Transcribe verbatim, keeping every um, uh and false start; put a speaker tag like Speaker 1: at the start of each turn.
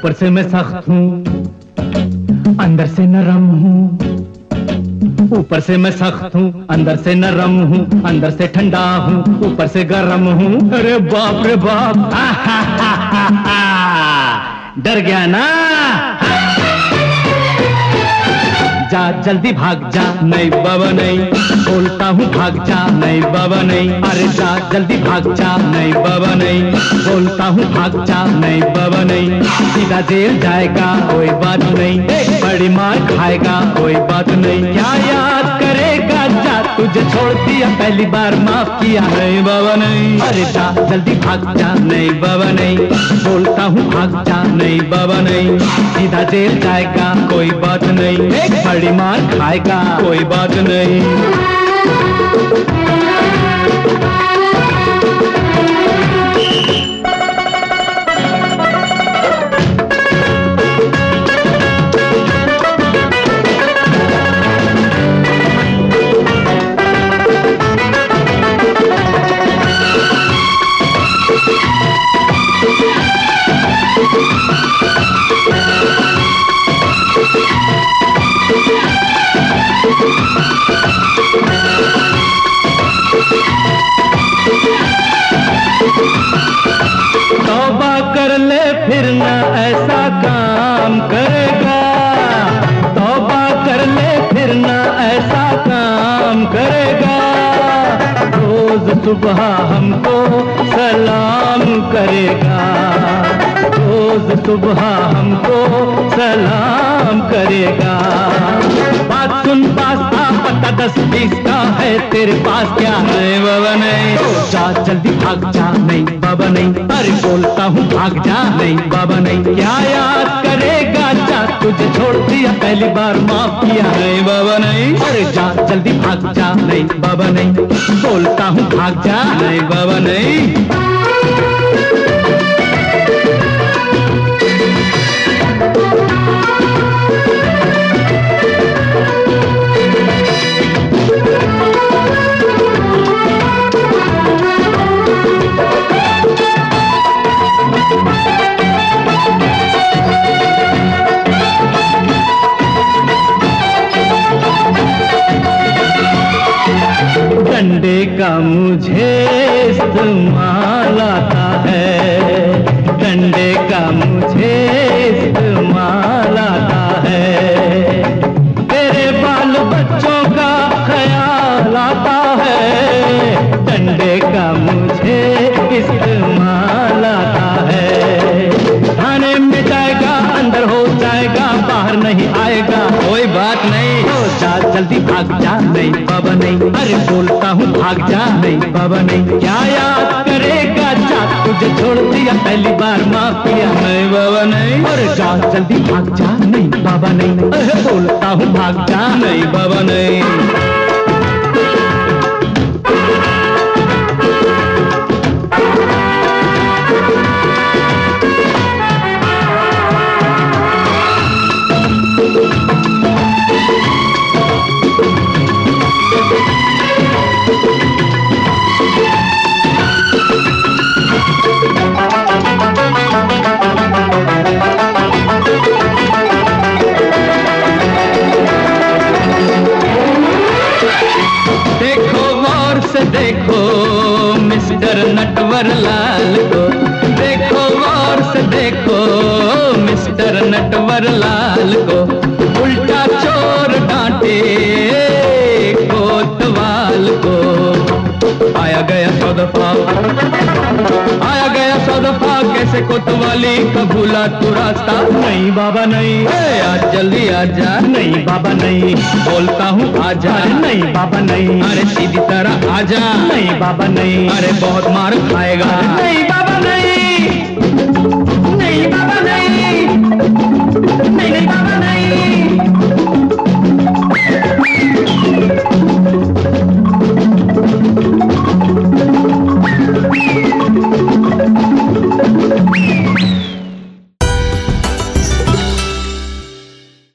Speaker 1: ऊपर से मैं सख्त हूँ, अंदर से नरम हूँ। ऊपर से मैं सख्त हूँ, अंदर से नरम हूँ, अंदर से ठंडा हूँ, ऊपर से गर्म हूँ। अरे बाप रे बाप, डर गया ना? जा जल्दी भाग जा, नहीं बाबा नहीं, बोलता हूँ भाग जा, नहीं बाबा नहीं। अरे जा जल्दी भाग जा, नहीं बाबा नहीं, बोलता हूँ भाग जा, नहीं बाबा नहीं। सीधा जेल जाएगा कोई बात नहीं, बड़ी मार खाएगा कोई बात नहीं। क्या याद करेगा, जा तुझे छोड़ दिया पहली बार माफ किया, नहीं बाबा नहीं। अरे जा जल्दी भाग जा, नहीं बाबा नहीं, बोलता हूँ भाग जा, नहीं बाबा नहीं। सीधा जेल जाएगा कोई बात नहीं, बड़ी मार खाएगा कोई बात नहीं। तौबा कर ले फिर ना ऐसा काम करेगा, तौबा कर ले फिर ना ऐसा काम करेगा। रोज सुबह हमको सलाम करेगा, रोज सुबह हमको सलाम करेगा। बात सुन पास आ, पता दस बीस का है तेरे पास क्या? नहीं बाबा नहीं। जा जल्दी भाग जा, नहीं बाबा नहीं। अरे बोलता हूँ भाग जा, नहीं बाबा नहीं। क्या याद करेगा, जा तुझे छोड़ दिया पहली बार माफ किया, नहीं बाबा नहीं। अरे जा जल्दी भाग जा, नहीं बाबा नहीं, बोलता हूँ भाग जा, नहीं बाबा नहीं। डंडे का मुझे इस्तेमाल आता है, डंडे का मुझे इस्तेमाल आता है। तेरे बाल बच्चों का ख्याल आता है, डंडे का मुझे इस्तेमाल आता है। थाने में जाएगा, अंदर हो जाएगा, बाहर नहीं आएगा, कोई बात नहीं। जा जल्दी भाग जा, नहीं बाबा नहीं। अरे बोलता हूँ भाग जा, नहीं बाबा नहीं। क्या याद करेगा, जा तुझे छोड़ दिया पहली बार माफ किया, नहीं बाबा नहीं। अरे जा जल्दी भाग जा, नहीं बाबा नहीं। अरे बोलता हूँ भाग जा, नहीं बाबा नहीं। देखो मिस्टर नटवर लाल को, देखो गौर से देखो मिस्टर नटवर लाल को। उल्टा चोर डांटे कोतवाल को। आया गया सौ दफा, आया गया सौ दफा, कैसे कोतवाली का भूला तू रास्ता? नहीं बाबा नहीं। आज जल्दी आजा, नहीं बाबा नहीं। बोलता हूँ आजा, नहीं बाबा नहीं। अरे सीधी तरह आजा, नहीं बाबा नहीं। अरे बहुत मार खाएगा, नहीं बाबा।